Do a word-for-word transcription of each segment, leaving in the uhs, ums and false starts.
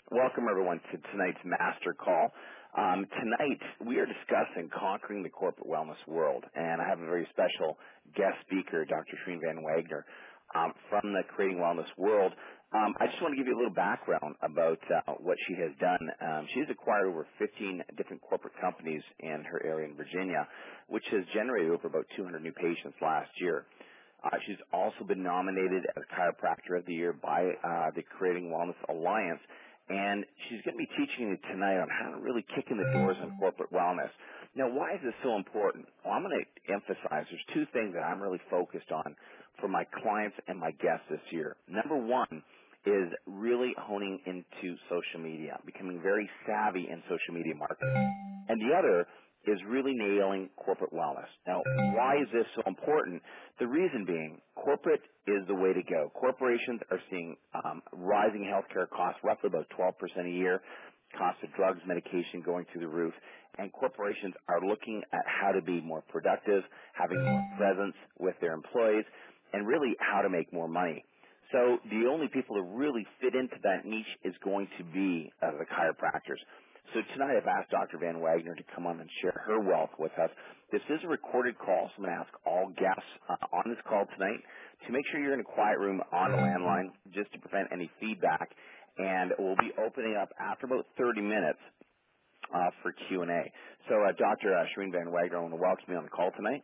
Welcome, everyone, to tonight's Master Call. Um, tonight, we are discussing conquering the corporate wellness world, and I have a very special guest speaker, Doctor Shereen Van Wagner, um, from the Creating Wellness world. Um, I just want to give you a little background about uh, what she has done. Um, she's acquired over fifteen different corporate companies in her area in Virginia, which has generated over about two hundred new patients last year. Uh, she's also been nominated as Chiropractor of the Year by uh, the Creating Wellness Alliance, and she's going to be teaching you tonight on how to really kick in the doors on corporate wellness. Now, why is this so important? Well, I'm going to emphasize there's two things that I'm really focused on for my clients and my guests this year. Number one is really honing into social media, becoming very savvy in social media marketing. And the other is really nailing corporate wellness. Now, why is this so important? The reason being, corporate is the way to go. Corporations are seeing um, rising healthcare costs, roughly about twelve percent a year, cost of drugs, medication going through the roof, and corporations are looking at how to be more productive, having more presence with their employees, and really how to make more money. So the only people that really fit into that niche is going to be uh, the chiropractors. So tonight I've asked Doctor Van Wagner to come on and share her wealth with us. This is a recorded call, so I'm going to ask all guests uh, on this call tonight to make sure you're in a quiet room on the landline just to prevent any feedback. And we'll be opening up after about thirty minutes uh, for Q and A. So uh, Doctor Uh, Shereen Van Wagner, I want to welcome you on the call tonight.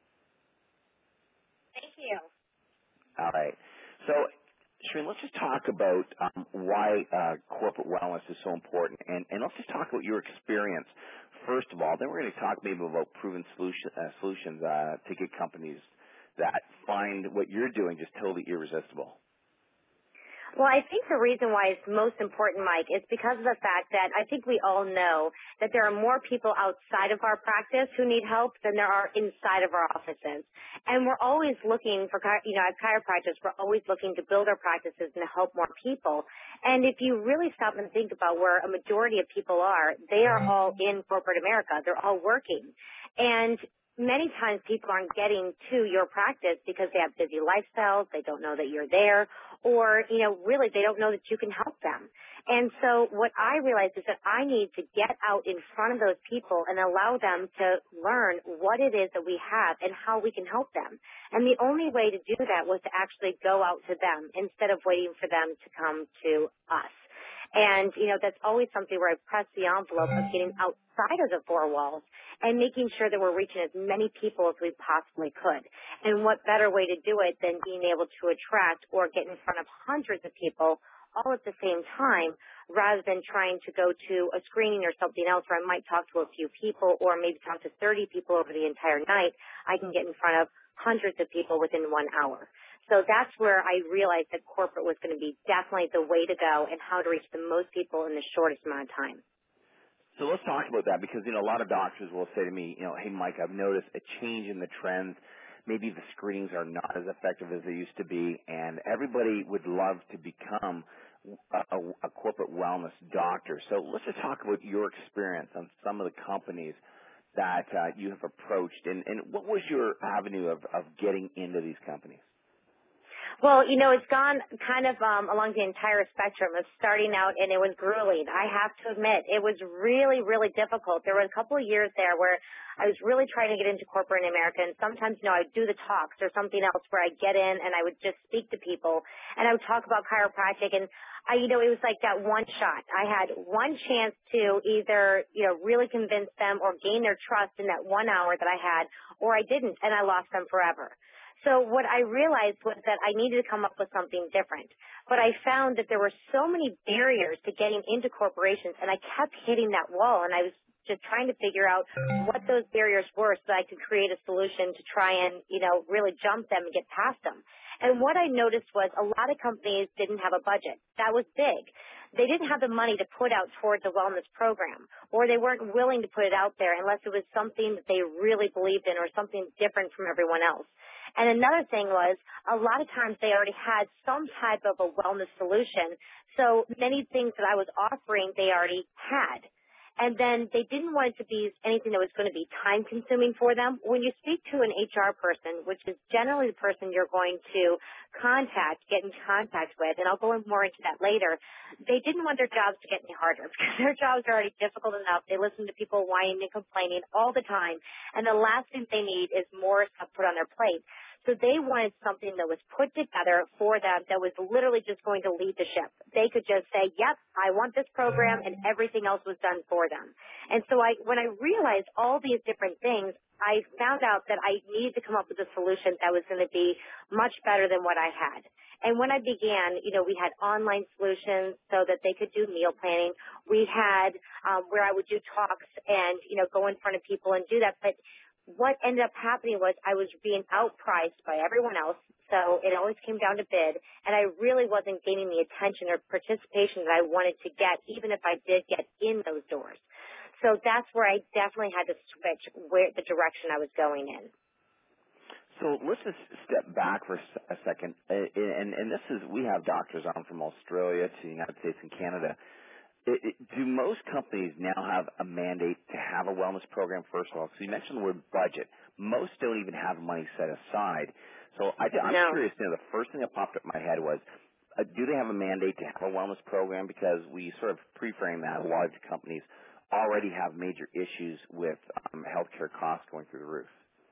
Thank you. All right. So, Shereen, let's just talk about um, why uh, corporate wellness is so important, and, and let's just talk about your experience first of all. Then we're going to talk maybe about proven solution, uh, solutions uh, to get companies that find what you're doing just totally irresistible. Well, I think the reason why it's most important, Mike, is because of the fact that I think we all know that there are more people outside of our practice who need help than there are inside of our offices. And we're always looking for, you know, as chiropractors, we're always looking to build our practices and help more people. And if you really stop and think about where a majority of people are, they are all in corporate America. They're all working. And many times people aren't getting to your practice because they have busy lifestyles, they don't know that you're there, or, you know, really they don't know that you can help them. And so what I realized is that I need to get out in front of those people and allow them to learn what it is that we have and how we can help them. And the only way to do that was to actually go out to them instead of waiting for them to come to us. And, you know, that's always something where I press the envelope of getting outside of the four walls and making sure that we're reaching as many people as we possibly could. And what better way to do it than being able to attract or get in front of hundreds of people all at the same time rather than trying to go to a screening or something else where I might talk to a few people or maybe talk to thirty people over the entire night. I can get in front of hundreds of people within one hour. So that's where I realized that corporate was going to be definitely the way to go and how to reach the most people in the shortest amount of time. So let's talk about that because, you know, a lot of doctors will say to me, you know, hey, Mike, I've noticed a change in the trends. Maybe the screenings are not as effective as they used to be, and everybody would love to become a, a, a corporate wellness doctor. So let's just talk about your experience on some of the companies that uh, you have approached, and, and what was your avenue of, of getting into these companies? Well, you know, it's gone kind of um, along the entire spectrum of starting out, and it was grueling. I have to admit, it was really, really difficult. There were a couple of years there where I was really trying to get into corporate in America, and sometimes, you know, I'd do the talks or something else where I'd get in and I would just speak to people, and I would talk about chiropractic, and I, you know, it was like that one shot. I had one chance to either, you know, really convince them or gain their trust in that one hour that I had, or I didn't, and I lost them forever. So what I realized was that I needed to come up with something different. But I found that there were so many barriers to getting into corporations, and I kept hitting that wall, and I was just trying to figure out what those barriers were so that I could create a solution to try and, you know, really jump them and get past them. And what I noticed was a lot of companies didn't have a budget. That was big. They didn't have the money to put out towards a wellness program, or they weren't willing to put it out there unless it was something that they really believed in or something different from everyone else. And another thing was a lot of times they already had some type of a wellness solution, so many things that I was offering they already had. And then they didn't want it to be anything that was going to be time consuming for them. When you speak to an H R person, which is generally the person you're going to contact, get in contact with, and I'll go more into that later, they didn't want their jobs to get any harder because their jobs are already difficult enough. They listen to people whining and complaining all the time. And the last thing they need is more stuff put on their plate. So they wanted something that was put together for them that was literally just going to lead the ship. They could just say, yep, I want this program, and everything else was done for them. And so I, when I realized all these different things, I found out that I needed to come up with a solution that was going to be much better than what I had. And when I began, you know, we had online solutions so that they could do meal planning. We had um, where I would do talks and, you know, go in front of people and do that. But what ended up happening was I was being outpriced by everyone else, so it always came down to bid, and I really wasn't gaining the attention or participation that I wanted to get, even if I did get in those doors. So that's where I definitely had to switch where the direction I was going in. So let's just step back for a second, uh, and, and this is, we have doctors on from Australia to the United States and Canada. It, it, do most companies now have a mandate to have a wellness program, first of all? So you mentioned the word budget. Most don't even have money set aside. So I, I'm No. curious, you know, the first thing that popped up in my head was, uh, do they have a mandate to have a wellness program? Because we sort of pre-frame that. A lot of companies already have major issues with um, healthcare costs going through the roof.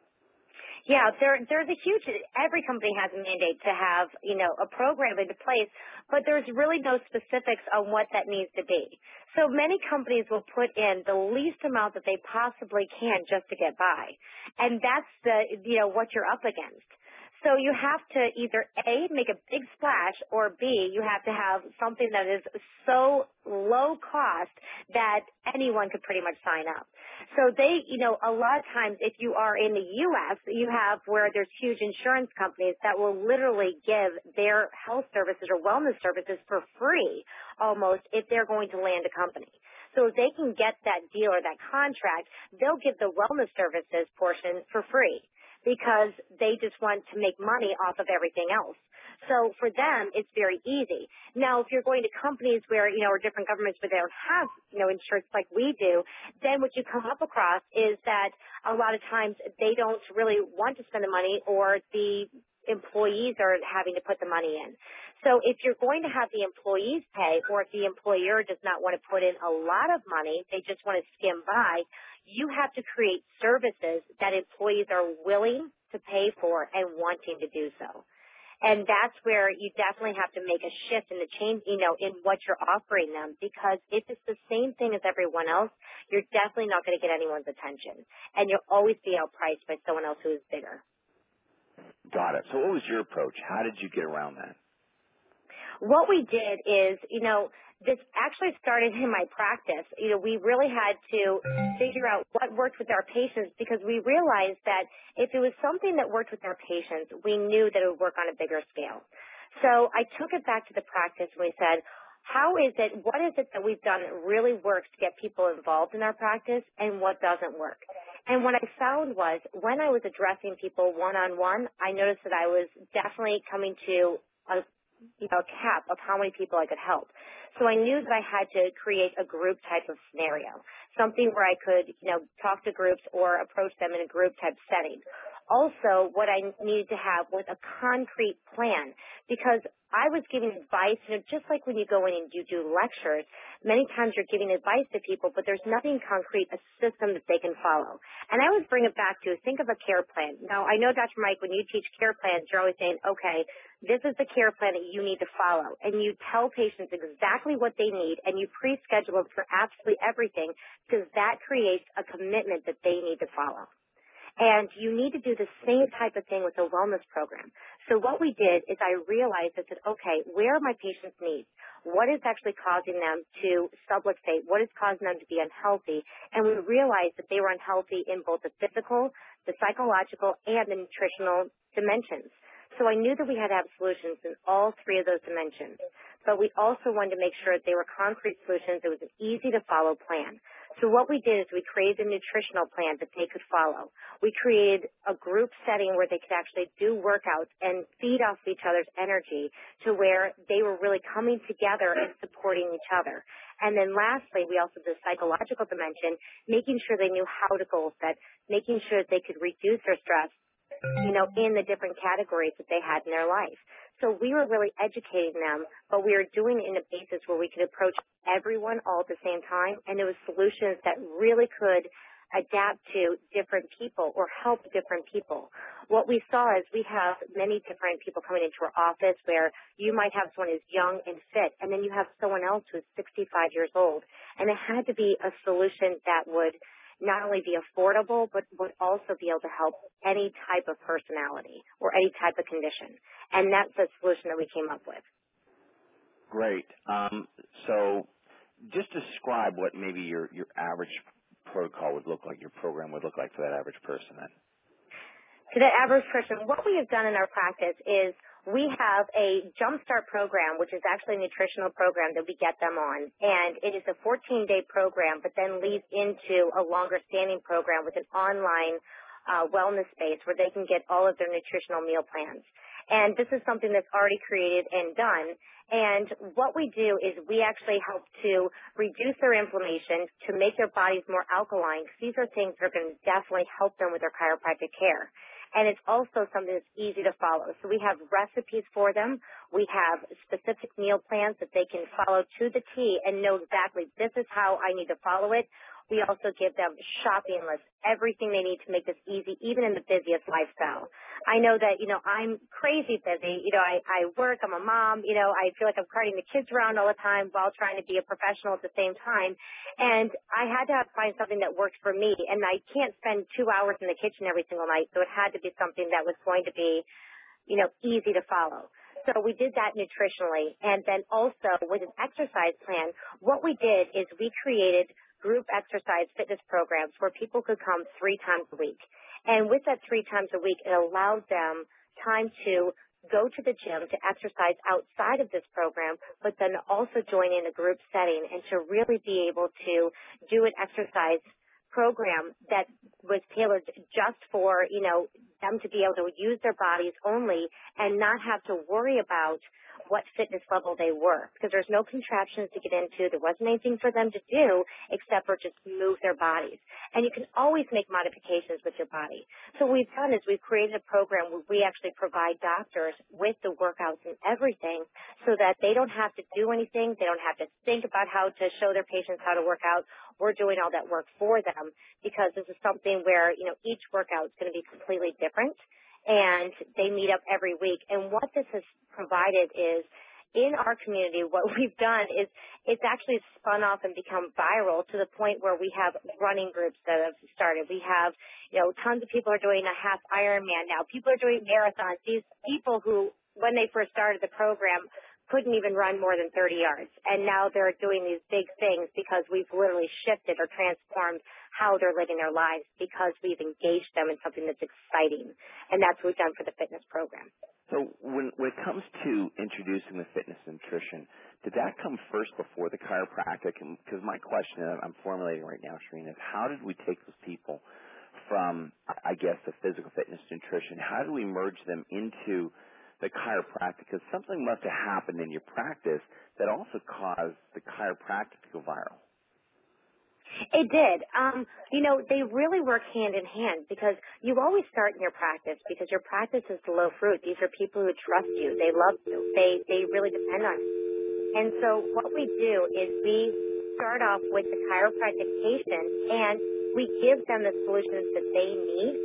Yeah, there, there's a huge, every company has a mandate to have, you know, a program into place, but there's really no specifics on what that needs to be. So many companies will put in the least amount that they possibly can just to get by. And that's the, you know, what you're up against. So you have to either A, make a big splash, or B, you have to have something that is so low cost that anyone could pretty much sign up. So they, you know, a lot of times if you are in the U S, you have where there's huge insurance companies that will literally give their health services or wellness services for free almost if they're going to land a company. So if they can get that deal or that contract, they'll give the wellness services portion for free, because they just want to make money off of everything else. So for them, it's very easy. Now, if you're going to companies where, you know, or different governments where they don't have, you know, insurance like we do, then what you come up across is that a lot of times they don't really want to spend the money, or the employees are having to put the money in. So if you're going to have the employees pay, or if the employer does not want to put in a lot of money, they just want to skim by, you have to create services that employees are willing to pay for and wanting to do so. And that's where you definitely have to make a shift in the change, you know, in what you're offering them, because if it's the same thing as everyone else, you're definitely not going to get anyone's attention. And you'll always be outpriced by someone else who is bigger. Got it. So what was your approach? How did you get around that? What we did is, you know, this actually started in my practice. You know, we really had to figure out what worked with our patients, because we realized that if it was something that worked with our patients, we knew that it would work on a bigger scale. So I took it back to the practice and we said, how is it, what is it that we've done that really works to get people involved in our practice, and what doesn't work? And what I found was when I was addressing people one-on-one, I noticed that I was definitely coming to a you know, cap of how many people I could help. So I knew that I had to create a group type of scenario, something where I could, you know, talk to groups or approach them in a group type setting. Also, what I needed to have was a concrete plan, because I was giving advice, you know, just like when you go in and you do lectures, many times you're giving advice to people, but there's nothing concrete, a system that they can follow. And I always bring it back to, think of a care plan. Now, I know, Doctor Mike, when you teach care plans, you're always saying, okay, this is the care plan that you need to follow. And you tell patients exactly what they need, and you pre-schedule them for absolutely everything, because that creates a commitment that they need to follow. And you need to do the same type of thing with a wellness program. So what we did is I realized, I said, okay, where are my patients' needs? What is actually causing them to subluxate? What is causing them to be unhealthy? And we realized that they were unhealthy in both the physical, the psychological, and the nutritional dimensions. So I knew that we had to have solutions in all three of those dimensions. But we also wanted to make sure that they were concrete solutions. It was an easy-to-follow plan. So what we did is we created a nutritional plan that they could follow. We created a group setting where they could actually do workouts and feed off each other's energy to where they were really coming together and supporting each other. And then lastly, we also did the psychological dimension, making sure they knew how to goal set, making sure they could reduce their stress, you know, in the different categories that they had in their life. So we were really educating them, but we were doing it in a basis where we could approach everyone all at the same time, and it was solutions that really could adapt to different people or help different people. What we saw is we have many different people coming into our office where you might have someone who's young and fit, and then you have someone else who's sixty-five years old. And it had to be a solution that would not only be affordable, but would also be able to help any type of personality or any type of condition. And that's the solution that we came up with. Great. Um, so just describe what maybe your, your average protocol would look like, your program would look like for that average person then. To the average person, what we have done in our practice is we have a Jumpstart program, which is actually a nutritional program that we get them on. And it is a fourteen-day program, but then leads into a longer-standing program with an online uh, wellness space where they can get all of their nutritional meal plans. And this is something that's already created and done. And what we do is we actually help to reduce their inflammation, to make their bodies more alkaline, because these are things that are going to definitely help them with their chiropractic care. And it's also something that's easy to follow. So we have recipes for them. We have specific meal plans that they can follow to the T and know exactly this is how I need to follow it. We also give them shopping lists, everything they need to make this easy, even in the busiest lifestyle. I know that, you know, I'm crazy busy. You know, I, I work, I'm a mom, you know, I feel like I'm carting the kids around all the time while trying to be a professional at the same time. And I had to find something that works for me. And I can't spend two hours in the kitchen every single night. So it had to be something that was going to be, you know, easy to follow. So we did that nutritionally. And then also with an exercise plan, what we did is we created group exercise fitness programs where people could come three times a week. And with that three times a week, it allowed them time to go to the gym to exercise outside of this program, but then also join in a group setting and to really be able to do an exercise program that was tailored just for, you know, them to be able to use their bodies only and not have to worry about what fitness level they were, because there's no contraptions to get into. There wasn't anything for them to do except for just move their bodies. And you can always make modifications with your body. So what we've done is we've created a program where we actually provide doctors with the workouts and everything so that they don't have to do anything. They don't have to think about how to show their patients how to work out. We're doing all that work for them because this is something where, you know, each workout is going to be completely different. And they meet up every week. And what this has provided is, in our community, what we've done is it's actually spun off and become viral to the point where we have running groups that have started. We have, you know, tons of people are doing a half Ironman now. People are doing marathons. These people who, when they first started the program, couldn't even run more than thirty yards. And now they're doing these big things because we've literally shifted or transformed how they're living their lives because we've engaged them in something that's exciting. And that's what we've done for the fitness program. So when, when it comes to introducing the fitness and nutrition, did that come first before the chiropractic? Because my question that I'm formulating right now, Shereen, is how did we take those people from, I guess, the physical fitness nutrition? How do we merge them into the chiropractic? Because something must have happened in your practice that also caused the chiropractic to go viral. It did. Um, you know, they really work hand in hand because you always start in your practice because your practice is the low fruit. These are people who trust you. They love you. They, they really depend on you. And so what we do is we start off with the chiropractic patient and we give them the solutions that they need